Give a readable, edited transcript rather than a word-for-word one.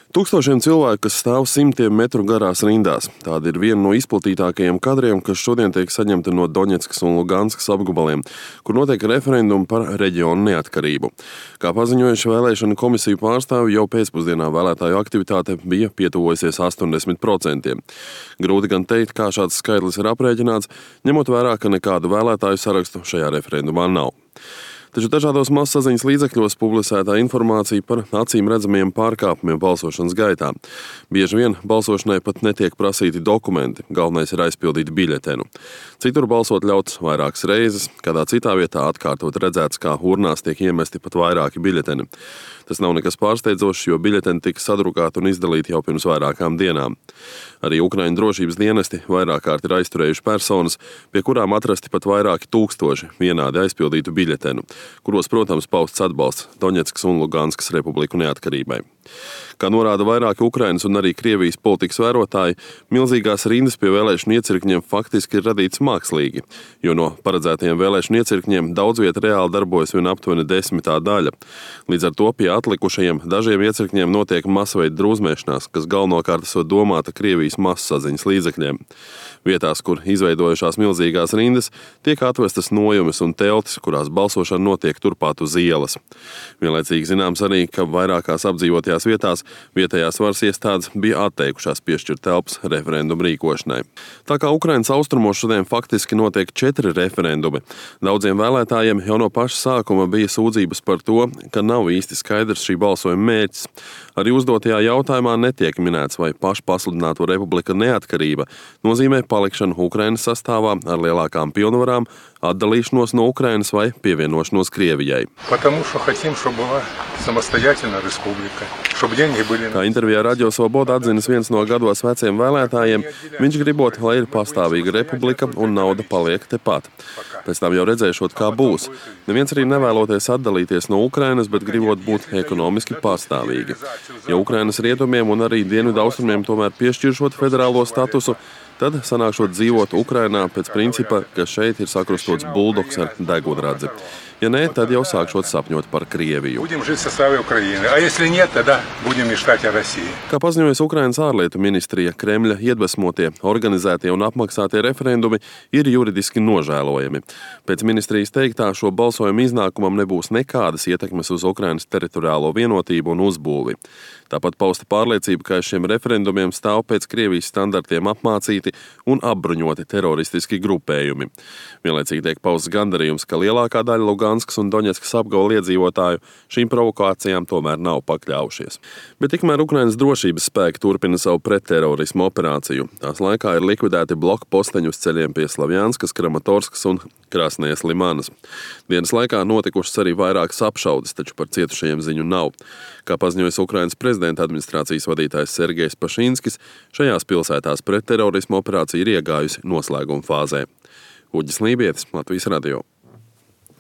Tūkstošiem cilvēku, kas stāv simtiem metru garās rindās. Tāda ir viena no izplatītākajiem kadriem, kas šodien tiek saņemta no Doņetskas un Luganskas apgabaliem, kur notiek referendumi par reģionu neatkarību. Kā paziņojuši vēlēšanu komisiju pārstāvi, jau pēcpusdienā vēlētāju aktivitāte bija pietuvojusies 80%. Grūti gan teikt, kā šāds skaitlis ir aprēķināts, ņemot vērā, ka nekādu vēlētāju sarakstu šajā referendumā nav. Taču dažādos masasaziņas līdzekļos publicētā informācija par acīm redzamiem pārkāpumiem balsošanas gaitā. Bieži vien balsošanai pat netiek prasīti dokumenti, galvenais ir aizpildīt biļetenu. Citur balsot ļauts vairākas reizes, kādā citā vietā atkārtot redzēts, kā urnās tiek iemesti pat vairāki biļeteni. Tas nav nekas pārsteidzošs, jo biļeteni tika sadrukāti un izdalīti jau pirms vairākām dienām. Arī Ukraiņu drošības dienesti vairāk kārt ir aizturējuši personas, pie kurām atrasti pat vairāki tūkstoši vienādi aizpildītu biļetenu, kuros, protams, pausts atbalsts Doņetskas un Luganskas republiku neatkarībai. Kā norāda vairāki Ukrainas un arī Krievijas politikas vērotāji, milzīgās rindas pie vēlēšanu iecirkņiem faktiski ir radīts mākslīgi, jo no paredzētajiem vēlēšanu iecirkņiem daudz vieta reāli darbojas vien aptuveni 10. daļa. Līdz ar to pie atlikušajiem dažiem iecirkņiem notiek masveida drūzmēšanās, kas galvenokārt esot domāta Krievijas masasaziņas līdzekļiem. Vietās, kur izveidojušās milzīgās rindas, tiek atvestas nojumes un teltis, kurās balsošana notiek turpat uz ielas. Vienlaicīgi zināms arī, ka vairākās apdzīvotajās vietās vietējās varas iestādes bija atteikušās piešķirt telpas referendumu rīkošanai. Tā kā Ukrainas austrumos šodien faktiski notiek 4 referendumi, daudziem vēlētājiem jau no paša sākuma bija sūdzības par to, ka nav īsti skaidrs šī balsojuma mērķis. Arī uzdotajā jautājumā netiek minēts, vai pašpasludināto republika neatkarība nozīmē palikšanu Ukrainas sastāvā ar lielākām pilnvarām, atdalīšanos no Ukrainas vai pievienošanos Krievijai. Kā intervijā Radio Svoboda atzinis viens no gados veciem vēlētājiem, viņš gribot, lai ir pastāvīga republika un nauda paliek tepat. Pēc tam jau redzēšot, kā būs. Neviens arī nevēloties atdalīties no Ukrainas, bet gribot būt ekonomiski pārstāvīgi. Ja Ukrainas rietumiem un arī dienvidu austrumiem tomēr piešķiršot federālo statusu, tad sanākšot dzīvot Ukrainā pēc principa, ka šeit ir sakrustots buldogs ar degunradzi. Ja nē, tad jau sākšot sapņot par Krieviju. Kā paziņojas Ukrainas ārlietu ministrija, Kremļa iedvesmotie, organizētie un apmaksātie referendumi ir juridiski nožēlojami. Pēc ministrijas teiktā, šo balsojumu iznākumam nebūs nekādas ietekmes uz Ukrainas teritoriālo vienotību un uzbūvi. Tāpat pausta pārliecība, ka šiem referendumiem stāv pēc Krievijas standartiem apmācīti un apbruņoti teroristiski grupējumi. Vienlaicīgi tiek pausts gandarījums, ka lielākā daļa Luganskas un Doņetskas apgabala iedzīvotāju šīm provokācijām tomēr nav pakļaujušies. Bet tikmēr Ukrainas drošības spēki turpina savu pretterorismu operāciju. Tās laikā ir likvidēti bloku posteņu uz ceļiem pie Slavjanskas, Kramatorskas un Krasnijas Limanas. Dienas laikā notikušas arī vairākas apšaudes, taču par cietušajiem ziņu nav. Kā paziņojas Ukrainas prezidenta administrācijas vadītājs Sergejs Pašinskis, šajās pilsētās pretterorismu operācija ir iegājusi noslēguma fāzē. Uģis Lībietis, Latvijas Radio.